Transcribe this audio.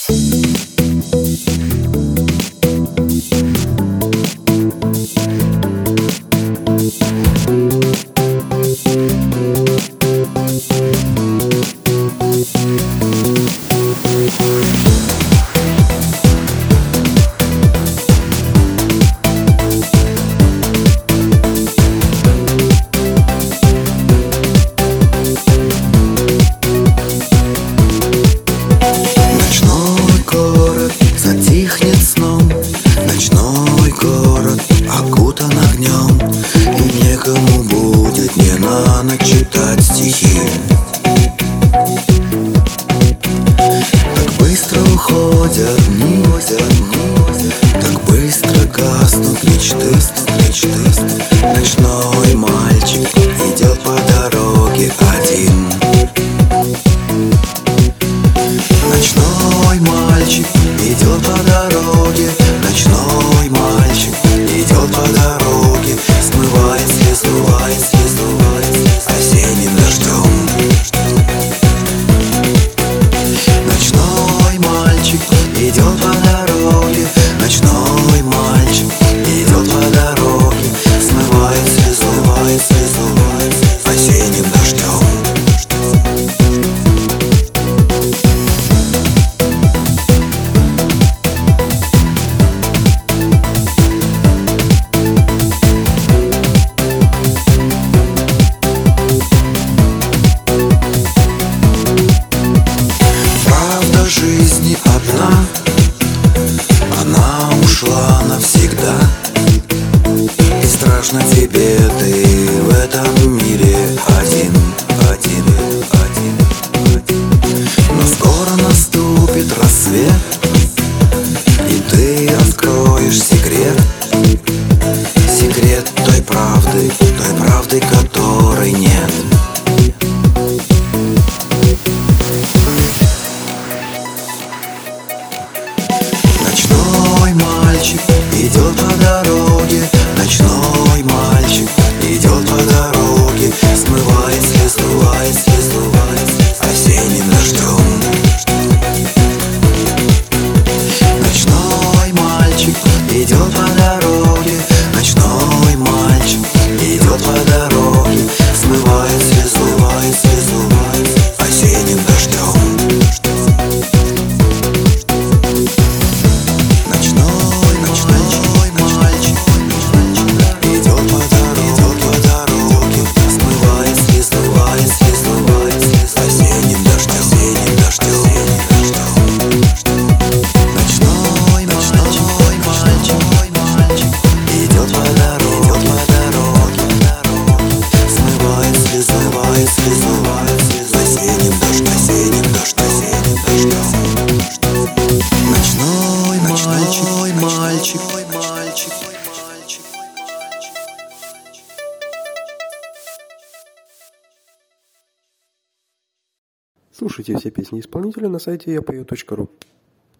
Читать стихи. Так быстро уходят дни, так быстро гаснут мечты. Ночной мальчик идет по дороге один. Ночной мальчик идет по дороге. Ночной мальчик идет по дороге. Смывает слезу осенним дождем. Ночной мальчик идет по дороге. Ночной мальчик идет по дороге. Смывает слезу осенним дождем. Жизни одна, она ушла навсегда. И страшно тебе, ты в этом мире один. Но скоро наступит рассвет, и ты откроешь секрет той правды, которой нет. Ночной мальчик идет по дороге. Ночной мальчик идет по дороге. Смывает слезу осенним дождем. Ночной мальчик идет по дороге. Ночной мальчик идет по дороге. Смывает слезу осенним дождем. Мальчик. Слушайте все песни исполнителя на сайте yapою.ru.